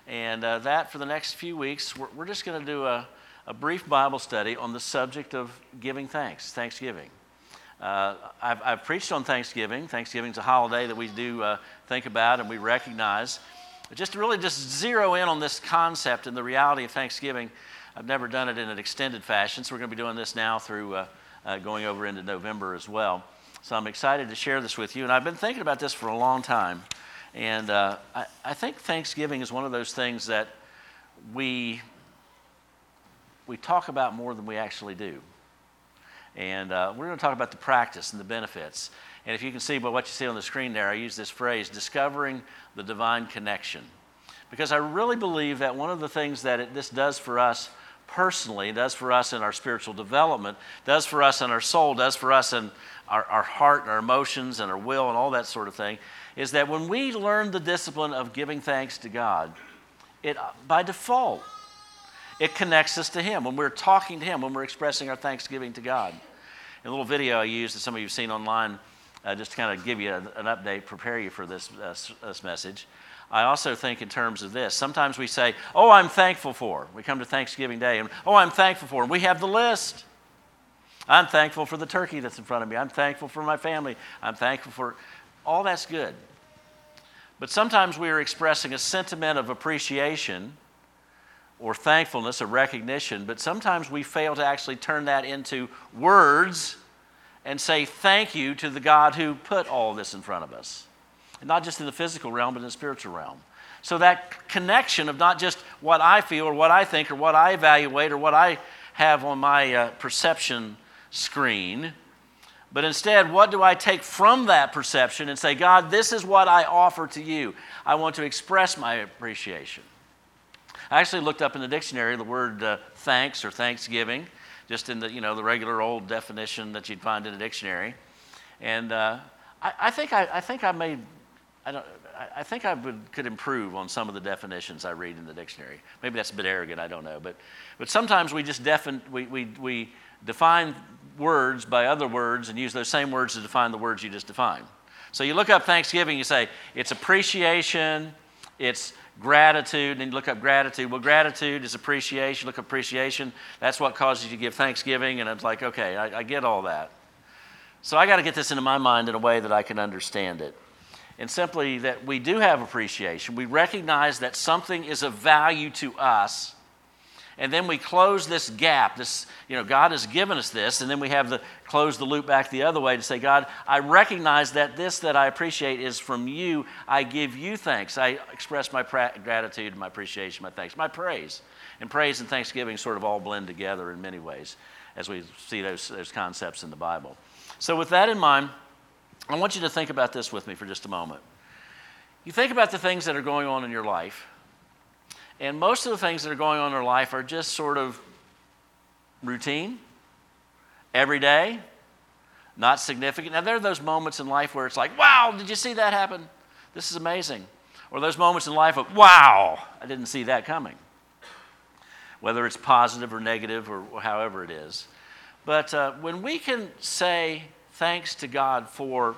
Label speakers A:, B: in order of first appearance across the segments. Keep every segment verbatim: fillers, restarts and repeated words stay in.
A: And uh, that, for the next few weeks, we're, we're just going to do a, a brief Bible study on the subject of giving thanks, Thanksgiving. Uh, I've, I've preached on Thanksgiving. Thanksgiving's a holiday that we do uh, think about and we recognize. But just to really just zero in on this concept and the reality of Thanksgiving, I've never done it in an extended fashion, so we're going to be doing this now through uh, uh, going over into November as well. So I'm excited to share this with you, and I've been thinking about this for a long time. And uh, I, I think Thanksgiving is one of those things that we we talk about more than we actually do. And uh, we're going to talk about the practice and the benefits. And if you can see by what you see on the screen there, I use this phrase, discovering the divine connection. Because I really believe that one of the things that it, this does for us personally, does for us in our spiritual development, does for us in our soul, does for us in our, our heart and our emotions and our will and all that sort of thing, is that when we learn the discipline of giving thanks to God, it by default, it connects us to Him. When we're talking to Him, when we're expressing our thanksgiving to God. In a little video I used that some of you have seen online, uh, just to kind of give you a, an update, prepare you for this, uh, this message. I also think in terms of this. Sometimes we say, oh, I'm thankful for. We come to Thanksgiving Day and, oh, I'm thankful for. And we have the list. I'm thankful for the turkey that's in front of me. I'm thankful for my family. I'm thankful for, all that's good. But sometimes we are expressing a sentiment of appreciation or thankfulness, or recognition, but sometimes we fail to actually turn that into words and say thank you to the God who put all this in front of us. And not just in the physical realm, but in the spiritual realm. So that connection of not just what I feel or what I think or what I evaluate or what I have on my uh, perception screen, but instead, what do I take from that perception and say, God, this is what I offer to you. I want to express my appreciation. I actually looked up in the dictionary the word uh, thanks or thanksgiving, just in the, you know, the regular old definition that you'd find in a dictionary. And uh, I, I think I, I think I made, I don't, I think I would, could improve on some of the definitions I read in the dictionary. Maybe that's a bit arrogant, I don't know. But but sometimes we just defin, we, we, we define words by other words and use those same words to define the words you just defined. So you look up Thanksgiving, you say, it's appreciation, it's gratitude, and you look up gratitude. Well, gratitude is appreciation. Look up appreciation. That's what causes you to give thanksgiving. And it's like, okay, I, I get all that. So I got to get this into my mind in a way that I can understand it. And simply that we do have appreciation. We recognize that something is of value to us. And then we close this gap. This, you know, God has given us this, and then we have to close the loop back the other way to say, God, I recognize that this that I appreciate is from you. I give you thanks. I express my pra- gratitude, my appreciation, my thanks, my praise. And praise and thanksgiving sort of all blend together in many ways as we see those, those concepts in the Bible. So with that in mind, I want you to think about this with me for just a moment. You think about the things that are going on in your life. And most of the things that are going on in our life are just sort of routine, everyday, not significant. Now, there are those moments in life where it's like, wow, did you see that happen? This is amazing. Or those moments in life of, wow, I didn't see that coming. Whether it's positive or negative or however it is. But uh, when we can say thanks to God for,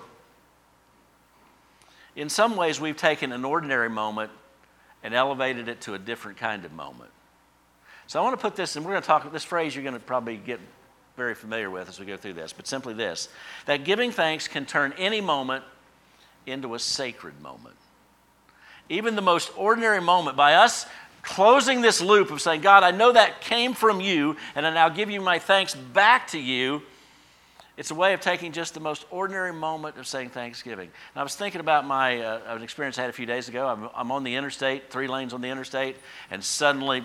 A: in some ways, we've taken an ordinary moment and elevated it to a different kind of moment. So I want to put this, and we're going to talk, this phrase you're going to probably get very familiar with as we go through this, but simply this, that giving thanks can turn any moment into a sacred moment. Even the most ordinary moment, by us closing this loop of saying, God, I know that came from you, and I now give you my thanks back to you, it's a way of taking just the most ordinary moment of saying Thanksgiving. And I was thinking about my uh, an experience I had a few days ago. I'm, I'm on the interstate, three lanes on the interstate, and suddenly,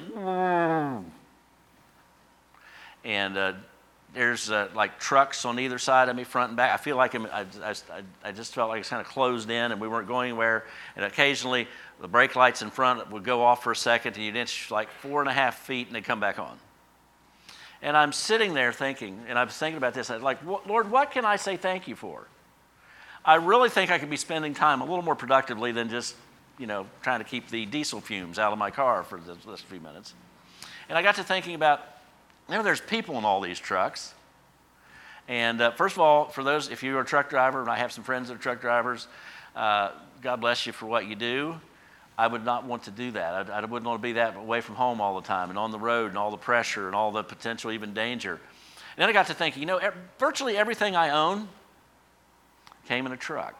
A: and uh, there's uh, like trucks on either side of me, front and back. I feel like I'm, I, I, I just felt like it's kind of closed in, and we weren't going anywhere. And occasionally, the brake lights in front would go off for a second, and you'd inch like four and a half feet, and they'd come back on. And I'm sitting there thinking, and I was thinking about this, I was like, Lord, what can I say thank you for? I really think I could be spending time a little more productively than just, you know, trying to keep the diesel fumes out of my car for the last few minutes. And I got to thinking about, you know, there's people in all these trucks. And uh, first of all, for those, if you're a truck driver, and I have some friends that are truck drivers, uh, God bless you for what you do. I would not want to do that. I, I wouldn't want to be that away from home all the time and on the road and all the pressure and all the potential even danger. And then I got to thinking, you know, virtually everything I own came in a truck.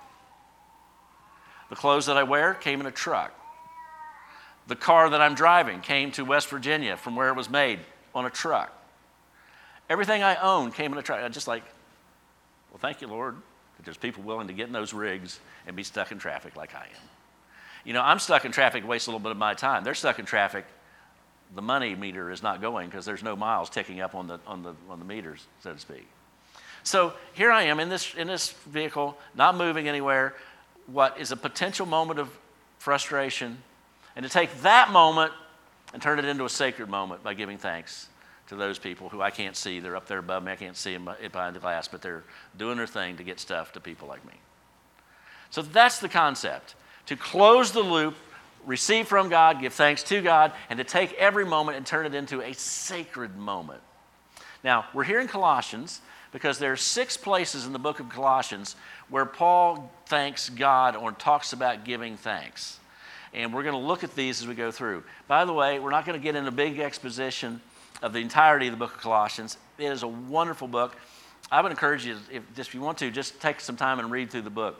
A: The clothes that I wear came in a truck. The car that I'm driving came to West Virginia from where it was made on a truck. Everything I own came in a truck. I'm just like, well, thank you, Lord, that there's people willing to get in those rigs and be stuck in traffic like I am. You know, I'm stuck in traffic, waste a little bit of my time. They're stuck in traffic. The money meter is not going because there's no miles ticking up on the on the on the meters, so to speak. So here I am in this in this vehicle, not moving anywhere. What is a potential moment of frustration, and to take that moment and turn it into a sacred moment by giving thanks to those people who I can't see. They're up there above me. I can't see them behind the glass, but they're doing their thing to get stuff to people like me. So that's the concept. To close the loop, receive from God, give thanks to God, and to take every moment and turn it into a sacred moment. Now, we're here in Colossians because there are six places in the book of Colossians where Paul thanks God or talks about giving thanks. And we're going to look at these as we go through. By the way, we're not going to get into a big exposition of the entirety of the book of Colossians. It is a wonderful book. I would encourage you, if, just if you want to, just take some time and read through the book.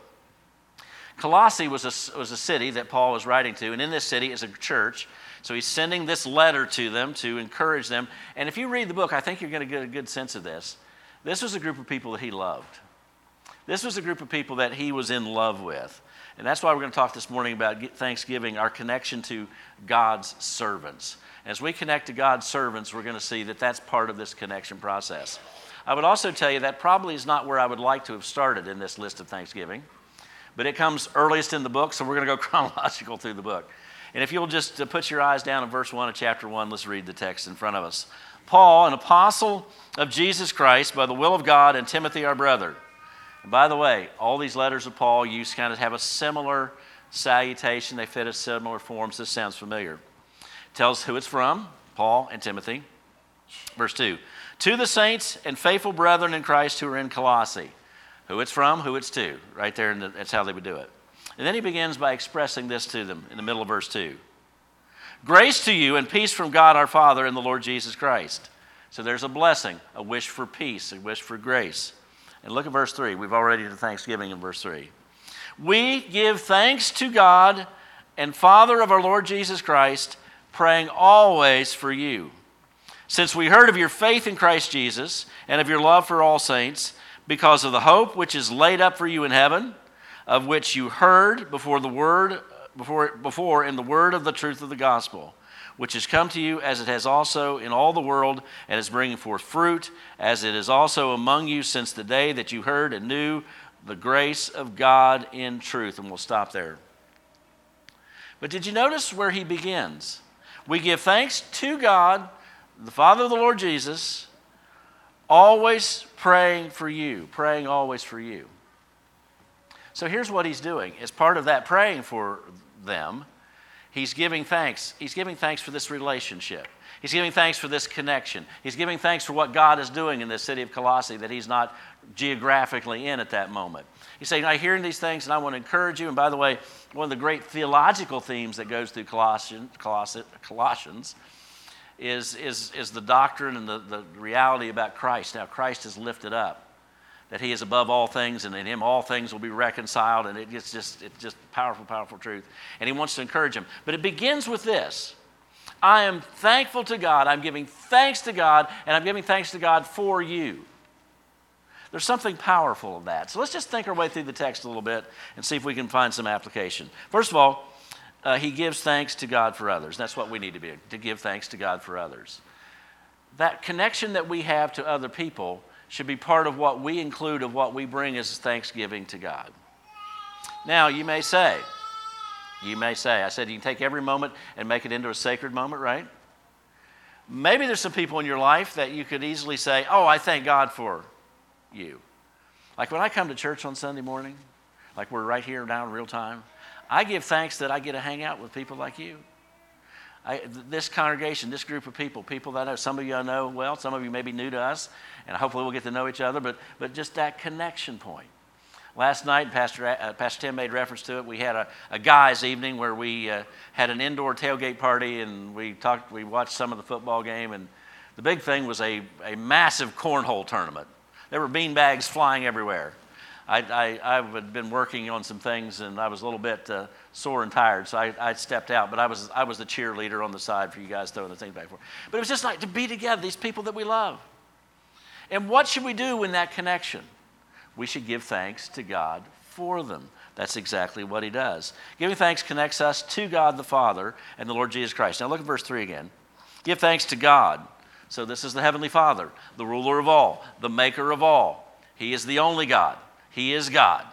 A: Colossae was a, was a city that Paul was writing to, and in this city is a church. So he's sending this letter to them to encourage them. And if you read the book, I think you're going to get a good sense of this. This was a group of people that he loved. This was a group of people that he was in love with. And that's why we're going to talk this morning about Thanksgiving, our connection to God's servants. As we connect to God's servants, we're going to see that that's part of this connection process. I would also tell you that probably is not where I would like to have started in this list of Thanksgiving, but it comes earliest in the book, so we're going to go chronological through the book. And if you'll just uh, put your eyes down in verse one of chapter one, let's read the text in front of us. Paul, an apostle of Jesus Christ by the will of God, and Timothy, our brother. And by the way, all these letters of Paul use kind of have a similar salutation. They fit a similar forms. This sounds familiar. Tells who it's from, Paul and Timothy. Verse two, to the saints and faithful brethren in Christ who are in Colossae. Who it's from, who it's to. Right there, the, that's how they would do it. And then he begins by expressing this to them in the middle of verse two. Grace to you and peace from God our Father and the Lord Jesus Christ. So there's a blessing, a wish for peace, a wish for grace. And look at verse three. We've already done Thanksgiving in verse three. We give thanks to God and Father of our Lord Jesus Christ, praying always for you. Since we heard of your faith in Christ Jesus and of your love for all saints, because of the hope which is laid up for you in heaven, of which you heard before the word before before in the word of the truth of the gospel, which has come to you as it has also in all the world and is bringing forth fruit, as it is also among you since the day that you heard and knew the grace of God in truth. And we'll stop there. But did you notice where he begins? We give thanks to God, the Father of the Lord Jesus, always praying for you, praying always for you. So here's what he's doing. As part of that praying for them, he's giving thanks. He's giving thanks for this relationship. He's giving thanks for this connection. He's giving thanks for what God is doing in this city of Colossae that he's not geographically in at that moment. He's saying, I'm hearing these things and I want to encourage you. And by the way, one of the great theological themes that goes through Colossians, Colossians is, is, is the doctrine and the, the reality about Christ. Now, Christ is lifted up, that he is above all things, and in him all things will be reconciled, and it gets just, it's just powerful, powerful truth. And he wants to encourage him. But it begins with this. I am thankful to God. I'm giving thanks to God, and I'm giving thanks to God for you. There's something powerful in that. So let's just think our way through the text a little bit and see if we can find some application. First of all, uh, he gives thanks to God for others. That's what we need to be, to give thanks to God for others. That connection that we have to other people should be part of what we include of what we bring as thanksgiving to God. Now, you may say, you may say, I said you can take every moment and make it into a sacred moment, right? Maybe there's some people in your life that you could easily say, oh, I thank God for you. Like when I come to church on Sunday morning, like we're right here now in real time, I give thanks that I get to hang out with people like you. I, this congregation, this group of people, people that I know, some of you I know well, some of you may be new to us, and hopefully we'll get to know each other, but, but just that connection point. Last night, Pastor, uh, Pastor Tim made reference to it. We had a, a guys' evening where we uh, had an indoor tailgate party, and we talked. We watched some of the football game, and the big thing was a, a massive cornhole tournament. There were bean bags flying everywhere. I, I, I had been working on some things, and I was a little bit uh, sore and tired, so I, I stepped out. But I was I was the cheerleader on the side for you guys throwing the things back and forth. But it was just like to be together, these people that we love. And what should we do in that connection? We should give thanks to God for them. That's exactly what he does. Giving thanks connects us to God the Father and the Lord Jesus Christ. Now look at verse three again. Give thanks to God. So this is the Heavenly Father, the ruler of all, the maker of all. He is the only God. He is God.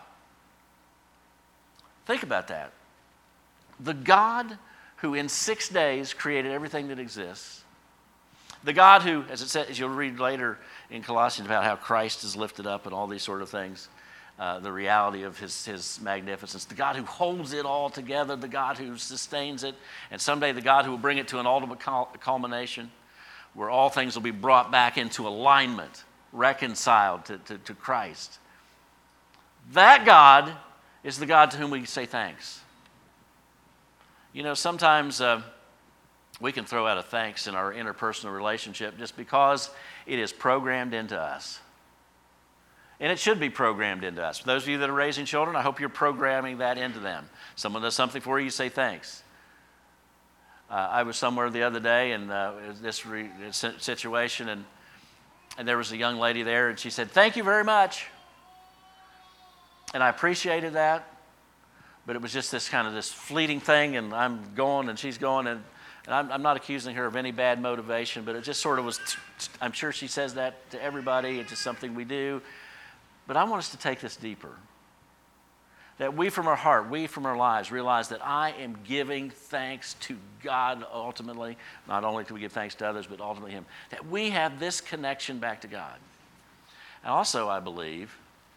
A: Think about that. The God who in six days created everything that exists. The God who, as it says, as you'll read later in Colossians about how Christ is lifted up and all these sort of things, uh, the reality of his, his magnificence. The God who holds it all together, the God who sustains it, and someday the God who will bring it to an ultimate culmination where all things will be brought back into alignment, reconciled to, to, to Christ. That God is the God to whom we say thanks. You know, sometimes uh, we can throw out a thanks in our interpersonal relationship just because it is programmed into us. And it should be programmed into us. For those of you that are raising children, I hope you're programming that into them. Someone does something for you, you say thanks. Uh, I was somewhere the other day in uh, this re- situation, and, and there was a young lady there, and she said, "Thank you very much." And I appreciated that, but it was just this kind of this fleeting thing, and I'm going, and she's going, and, and I'm, I'm not accusing her of any bad motivation, but it just sort of was, t- t- I'm sure she says that to everybody. It's just something we do. But I want us to take this deeper. That we from our heart, we from our lives realize that I am giving thanks to God ultimately. Not only do we give thanks to others, but ultimately Him. That we have this connection back to God. And also, I believe,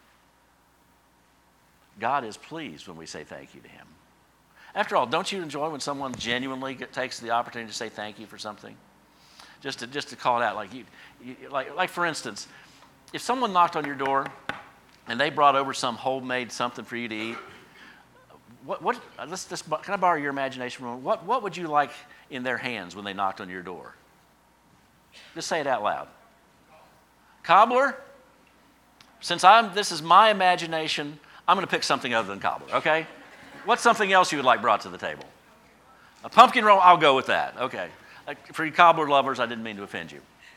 A: God is pleased when we say thank you to Him. After all, don't you enjoy when someone genuinely takes the opportunity to say thank you for something? Just to, just to call it out. Like, you, you, like, like, for instance, if someone knocked on your door and they brought over some homemade something for you to eat, what, what, let's, let's, can I borrow your imagination for a moment? What, what would you like in their hands when they knocked on your door? Just say it out loud. Cobbler? Since I'm, this is my imagination, I'm going to pick something other than cobbler, okay? What's something else you would like brought to the table? A pumpkin roll? I'll go with that, okay. For you cobbler lovers, I didn't mean to offend you.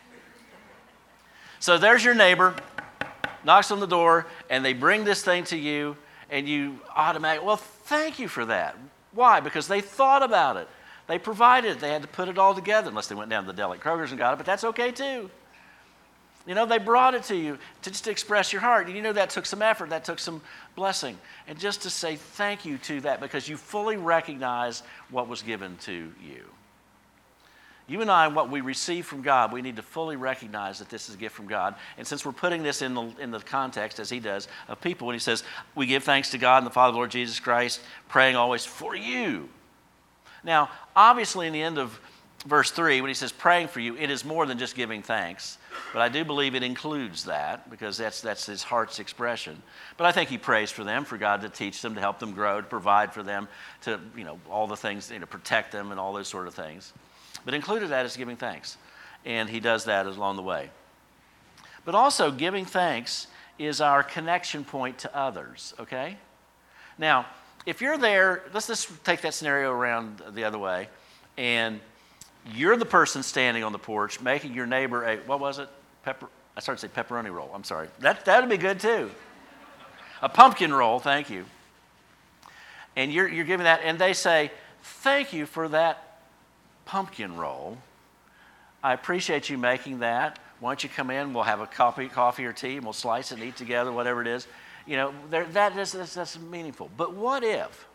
A: So there's your neighbor, knocks on the door, and they bring this thing to you, and you automatically, well, thank you for that. Why? Because they thought about it. They provided it. They had to put it all together, unless they went down to the deli at Kroger's and got it, but that's okay too. You know, they brought it to you to just to express your heart. And you know, that took some effort. That took some blessing. And just to say thank you to that because you fully recognize what was given to you. You and I, what we receive from God, we need to fully recognize that this is a gift from God. And since we're putting this in the, in the context, as he does, of people, when he says, we give thanks to God and the Father of the Lord Jesus Christ, praying always for you. Now, obviously, in the end of verse three, when he says praying for you, it is more than just giving thanks. But I do believe it includes that because that's, that's his heart's expression. But I think he prays for them, for God to teach them, to help them grow, to provide for them, to, you know, all the things, you know, protect them and all those sort of things. But included that is giving thanks. And he does that along the way. But also giving thanks is our connection point to others, okay? Now, if you're there, let's just take that scenario around the other way. And you're the person standing on the porch making your neighbor a, what was it? Pepper, I started to say pepperoni roll. I'm sorry. That, that would be good too. A pumpkin roll, thank you. And you're, you're giving that, and they say, thank you for that pumpkin roll. I appreciate you making that. Why don't you come in? We'll have a coffee, coffee or tea, and we'll slice it and eat together, whatever it is. You know, there, that is that's, that's meaningful. But what if?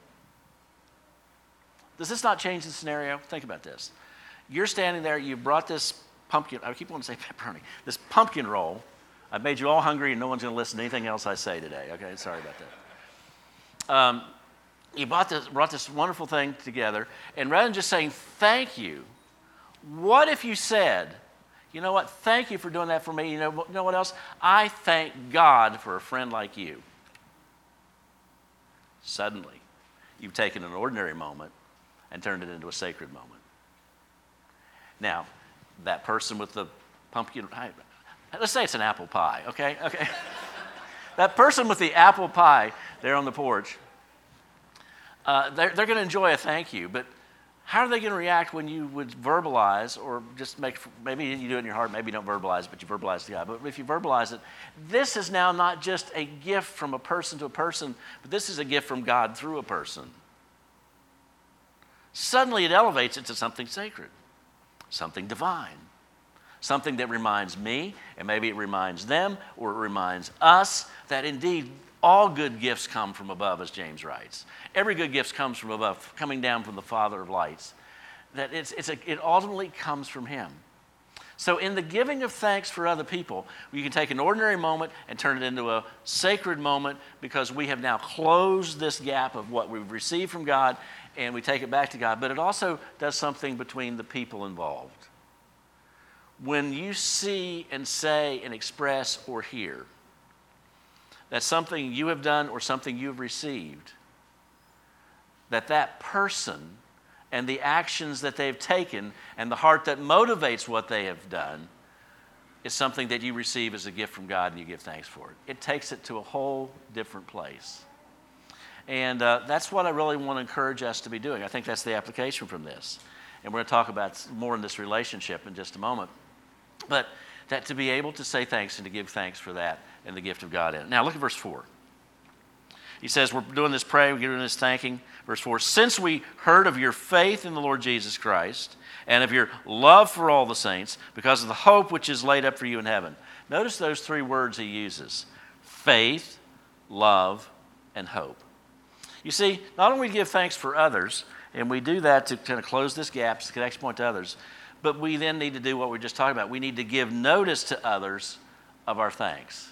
A: Does this not change the scenario? Think about this. You're standing there. You brought this pumpkin. I keep wanting to say pepperoni. This pumpkin roll. I've made you all hungry, and no one's going to listen to anything else I say today. Okay, sorry about that. Um, You brought this, brought this wonderful thing together, and rather than just saying thank you, what if you said, you know what, thank you for doing that for me. You know, you know what else? I thank God for a friend like you. Suddenly, you've taken an ordinary moment and turned it into a sacred moment. Now, that person with the pumpkin, let's say it's an apple pie, okay? Okay. That person with the apple pie there on the porch, uh, they're, they're going to enjoy a thank you, but how are they going to react when you would verbalize, or just make, maybe you do it in your heart, maybe you don't verbalize, but you verbalize to God. But if you verbalize it, this is now not just a gift from a person to a person, but this is a gift from God through a person. Suddenly it elevates it to something sacred, something divine, something that reminds me, and maybe it reminds them, or it reminds us that indeed all good gifts come from above, as James writes. Every good gift comes from above, coming down from the Father of lights. That it's, it's a, it ultimately comes from Him. So in the giving of thanks for other people, you can take an ordinary moment and turn it into a sacred moment, because we have now closed this gap of what we've received from God, and we take it back to God. But it also does something between the people involved. When you see and say and express or hear that something you have done or something you've received, that that person and the actions that they've taken and the heart that motivates what they have done is something that you receive as a gift from God and you give thanks for it. It takes it to a whole different place. And uh, that's what I really want to encourage us to be doing. I think that's the application from this. And we're going to talk about more in this relationship in just a moment. But that to be able to say thanks and to give thanks for that and the gift of God in it. Now look at verse four. He says, we're doing this praying, we're doing this thanking. Verse four, since we heard of your faith in the Lord Jesus Christ and of your love for all the saints, because of the hope which is laid up for you in heaven. Notice those three words he uses: faith, love, and hope. You see, not only do we give thanks for others, and we do that to kind of close this gap, to connection point to others, but we then need to do what we we're just talking about. We need to give notice to others of our thanks.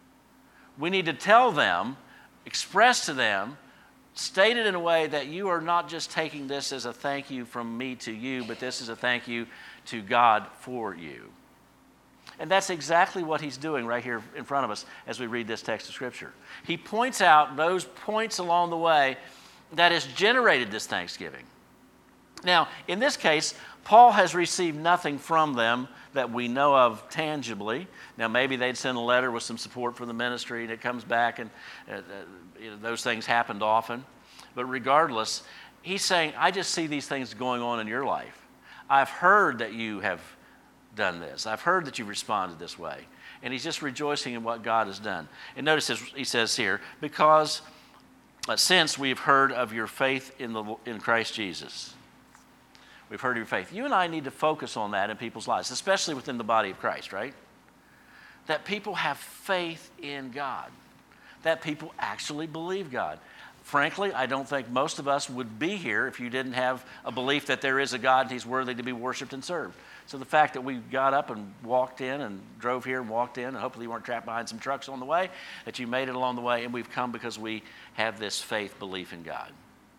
A: We need to tell them, express to them, state it in a way that you are not just taking this as a thank you from me to you, but this is a thank you to God for you. And that's exactly what he's doing right here in front of us as we read this text of Scripture. He points out those points along the way that has generated this thanksgiving. Now, in this case, Paul has received nothing from them that we know of tangibly. Now, maybe they'd send a letter with some support for the ministry, and it comes back, and uh, uh, you know, those things happened often. But regardless, he's saying, I just see these things going on in your life. I've heard that you have done this. I've heard that you've responded this way. And he's just rejoicing in what God has done. And notice his, he says here, because uh, since we've heard of your faith in, the, in Christ Jesus. We've heard of your faith. You and I need to focus on that in people's lives, especially within the body of Christ, right? That people have faith in God. That people actually believe God. Frankly, I don't think most of us would be here if you didn't have a belief that there is a God and He's worthy to be worshiped and served. So the fact that we got up and walked in and drove here and walked in, and hopefully you weren't trapped behind some trucks on the way, that you made it along the way, and we've come because we have this faith belief in God.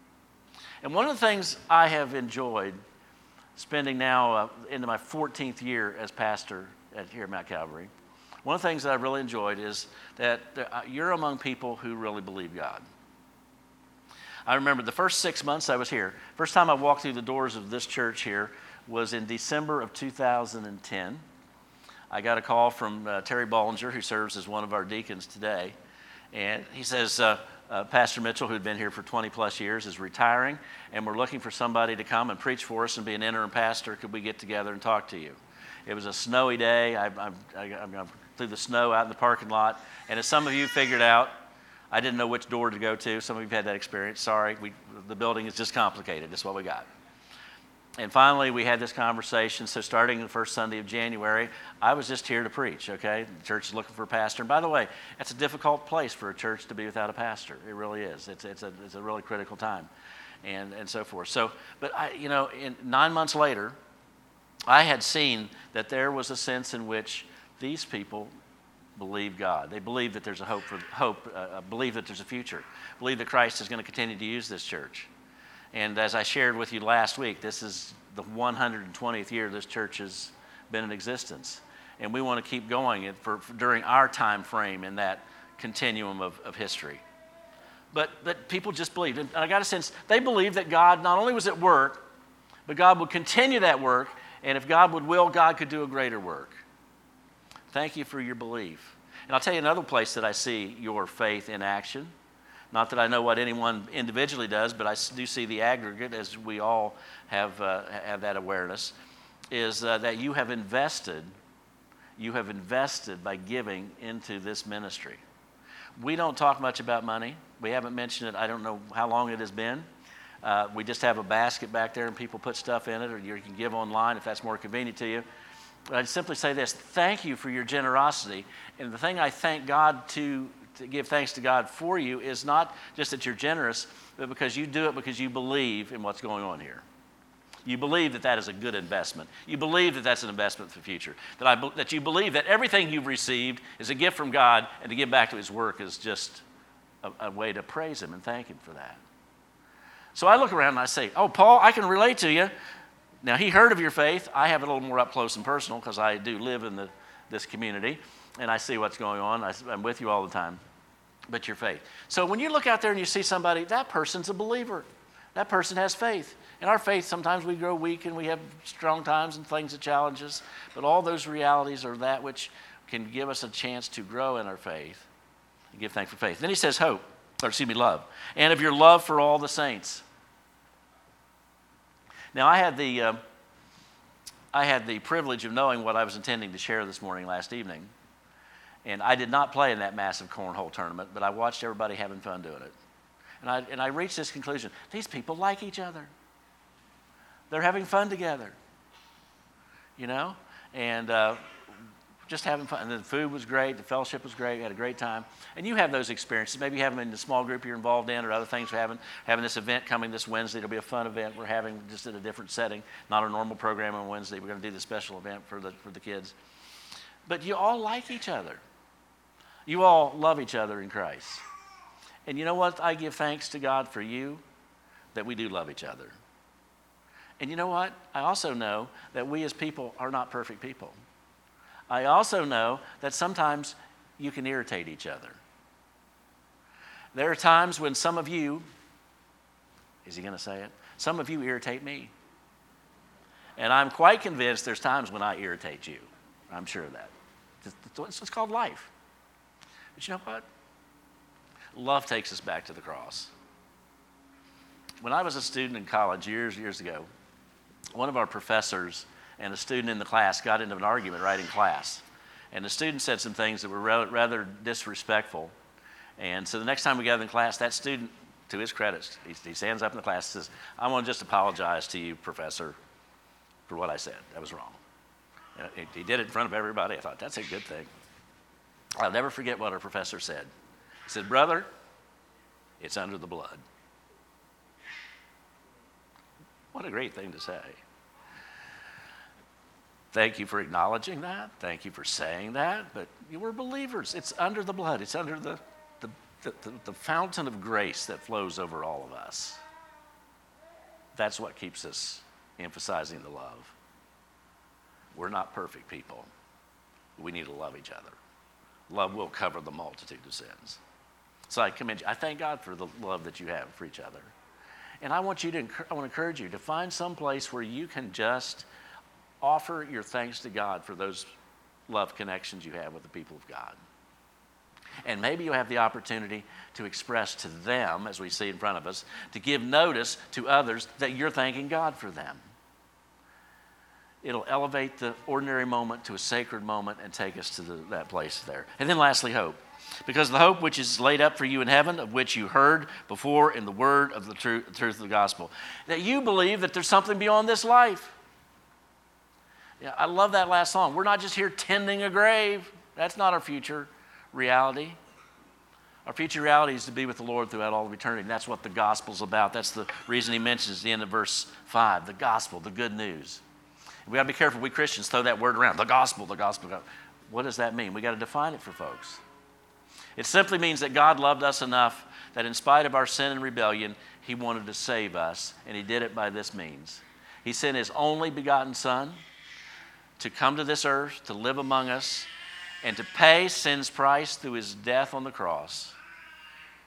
A: And one of the things I have enjoyed spending now uh, into my fourteenth year as pastor at, here at Mount Calvary, one of the things that I've really enjoyed is that there, uh, you're among people who really believe God. I remember the first six months I was here, first time I walked through the doors of this church here was in December of two thousand ten. I got a call from uh, Terry Bollinger, who serves as one of our deacons today, and he says, uh, Uh, Pastor Mitchell, who'd been here for twenty plus years, is retiring, and we're looking for somebody to come and preach for us and be an interim pastor. Could we get together and talk to you? It was a snowy day. I, I, I, I threw the snow out in the parking lot, and as some of you figured out, I didn't know which door to go to. Some of you have had that experience. Sorry, we, the building is just complicated. That's what we got. And finally, we had this conversation. So starting the first Sunday of January, I was just here to preach, okay? The church is looking for a pastor. And by the way, that's a difficult place for a church to be without a pastor. It really is. It's, it's, a, it's a really critical time and, and so forth. So, but, I, you know, in, nine months later, I had seen that there was a sense in which these people believe God. They believe that there's a hope, for hope uh, believe that there's a future, believe that Christ is going to continue to use this church. And as I shared with you last week, this is the one hundred twentieth year this church has been in existence. And we want to keep going for, for during our time frame in that continuum of, of history. But, but people just believed. And I got a sense they believed that God not only was at work, but God would continue that work. And if God would will, God could do a greater work. Thank you for your belief. And I'll tell you another place that I see your faith in action. Not that I know what anyone individually does, but I do see the aggregate, as we all have, uh, have that awareness, is uh, that you have invested, you have invested by giving into this ministry. We don't talk much about money. We haven't mentioned it. I don't know how long it has been. Uh, we just have a basket back there and people put stuff in it, or you can give online if that's more convenient to you. But I'd simply say this: thank you for your generosity. And the thing I thank God to, to give thanks to God for you is not just that you're generous, but because you do it because you believe in what's going on here. You believe that that is a good investment. You believe that that's an investment for the future. That, I, that you believe that everything you've received is a gift from God, and to give back to His work is just a, a way to praise Him and thank Him for that. So I look around and I say, oh, Paul, I can relate to you. Now, he heard of your faith. I have it a little more up close and personal because I do live in the, this community, and I see what's going on. I, I'm with you all the time. But your faith. So when you look out there and you see somebody, that person's a believer. That person has faith. In our faith, sometimes we grow weak and we have strong times and things that challenge us. But all those realities are that which can give us a chance to grow in our faith and give thanks for faith. Then he says hope, or excuse me, love. And of your love for all the saints. Now, I had the uh, I had the privilege of knowing what I was intending to share this morning last evening. And I did not play in that massive cornhole tournament, but I watched everybody having fun doing it. And I, and I reached this conclusion: these people like each other. They're having fun together, you know, and uh, just having fun. And the food was great. The fellowship was great. We had a great time. And you have those experiences. Maybe you have them in the small group you're involved in, or other things we're having. Having this event coming this Wednesday. It'll be a fun event we're having just in a different setting, not a normal program on Wednesday. We're going to do the special event for the for the kids. But you all like each other. You all love each other in Christ. And you know what? I give thanks to God for you that we do love each other. And you know what? I also know that we as people are not perfect people. I also know that sometimes you can irritate each other. There are times when some of you, is he going to say it? Some of you irritate me. And I'm quite convinced there's times when I irritate you. I'm sure of that. It's, it's called life. But you know what? Love takes us back to the cross. When I was a student in college years, years ago, one of our professors and a student in the class got into an argument right in class. And the student said some things that were rather disrespectful. And so the next time we gathered in class, that student, to his credit, he, he stands up in the class and says, I want to just apologize to you, Professor, for what I said. That was wrong. And he did it in front of everybody. I thought, that's a good thing. I'll never forget what our professor said. He said, brother, it's under the blood. What a great thing to say. Thank you for acknowledging that. Thank you for saying that. But you were believers. It's under the blood. It's under the, the, the, the, the fountain of grace that flows over all of us. That's what keeps us emphasizing the love. We're not perfect people. We need to love each other. Love will cover the multitude of sins. So I commend you. I thank God for the love that you have for each other. And I want you to, I want to encourage you to find some place where you can just offer your thanks to God for those love connections you have with the people of God. And maybe you have the opportunity to express to them, as we see in front of us, to give notice to others that you're thanking God for them. It'll elevate the ordinary moment to a sacred moment and take us to the, that place there. And then lastly, hope. Because the hope which is laid up for you in heaven, of which you heard before in the word of the truth, the truth of the gospel. That you believe that there's something beyond this life. Yeah, I love that last song. We're not just here tending a grave. That's not our future reality. Our future reality is to be with the Lord throughout all of eternity. And that's what the gospel's about. That's the reason he mentions at the end of verse five, the gospel, the good news. We got to be careful. We Christians throw that word around. The gospel, the gospel. What does that mean? We got to define it for folks. It simply means that God loved us enough that in spite of our sin and rebellion, he wanted to save us, and he did it by this means. He sent his only begotten Son to come to this earth, to live among us, and to pay sin's price through his death on the cross.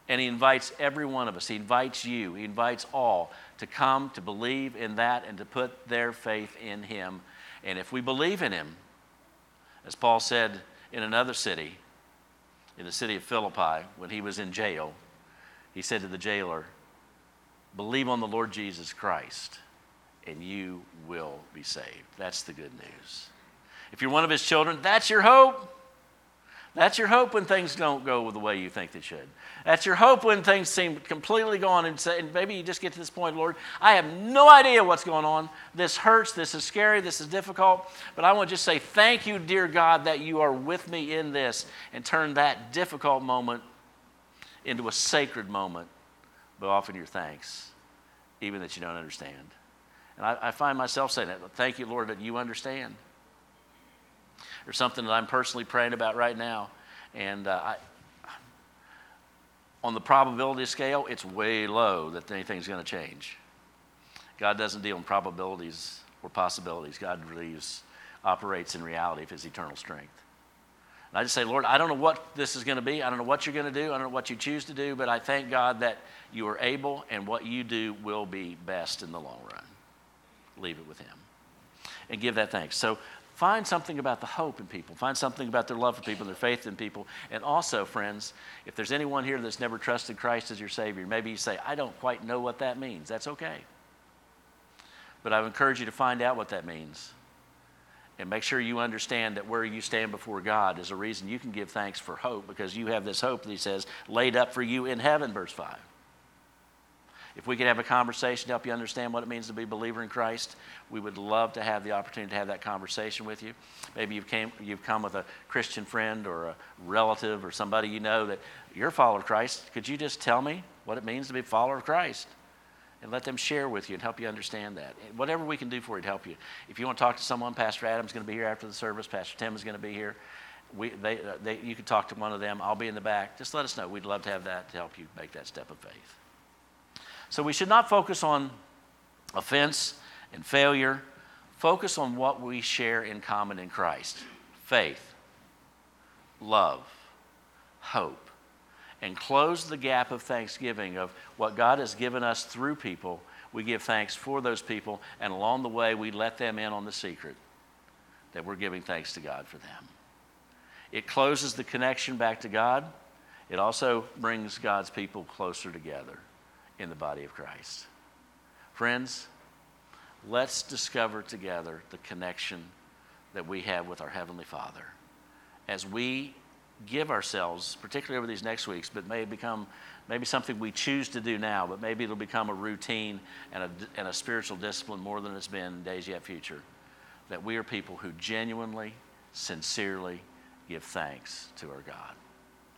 A: And he invites every one of us. He invites you. He invites all to come, to believe in that, and to put their faith in him. And if we believe in him, as Paul said in another city, in the city of Philippi, when he was in jail, he said to the jailer, believe on the Lord Jesus Christ, and you will be saved. That's the good news. If you're one of his children, that's your hope. That's your hope when things don't go the way you think they should. That's your hope when things seem completely gone, and, say, and maybe you just get to this point, Lord, I have no idea what's going on. This hurts, this is scary, this is difficult, but I want to just say thank you, dear God, that you are with me in this, and turn that difficult moment into a sacred moment by offering your thanks, even that you don't understand. And I, I find myself saying that, thank you, Lord, that you understand. There's something that I'm personally praying about right now. And uh, I, on the probability scale, it's way low that anything's going to change. God doesn't deal in probabilities or possibilities. God really is, operates in reality of his eternal strength. And I just say, Lord, I don't know what this is going to be. I don't know what you're going to do. I don't know what you choose to do. But I thank God that you are able, and what you do will be best in the long run. Leave it with him. And give that thanks. So find something about the hope in people. Find something about their love for people, their faith in people. And also, friends, if there's anyone here that's never trusted Christ as your Savior, maybe you say, I don't quite know what that means. That's okay. But I would encourage you to find out what that means. And make sure you understand that where you stand before God is a reason you can give thanks for hope, because you have this hope that he says, laid up for you in heaven, verse five. If we could have a conversation to help you understand what it means to be a believer in Christ, we would love to have the opportunity to have that conversation with you. Maybe you've, came, you've come with a Christian friend or a relative or somebody you know that you're a follower of Christ. Could you just tell me what it means to be a follower of Christ? And let them share with you and help you understand that. Whatever we can do for you to help you. If you want to talk to someone, Pastor Adam's going to be here after the service. Pastor Tim is going to be here. We, they, they, you can talk to one of them. I'll be in the back. Just let us know. We'd love to have that to help you make that step of faith. So we should not focus on offense and failure. Focus on what we share in common in Christ. Faith, love, hope. And close the gap of thanksgiving of what God has given us through people. We give thanks for those people, and along the way we let them in on the secret that we're giving thanks to God for them. It closes the connection back to God. It also brings God's people closer together in the body of Christ. Friends, let's discover together the connection that we have with our Heavenly Father as we give ourselves, particularly over these next weeks, but may become maybe something we choose to do now, but maybe it'll become a routine and a, and a spiritual discipline more than it's been in days yet future, that we are people who genuinely, sincerely give thanks to our God.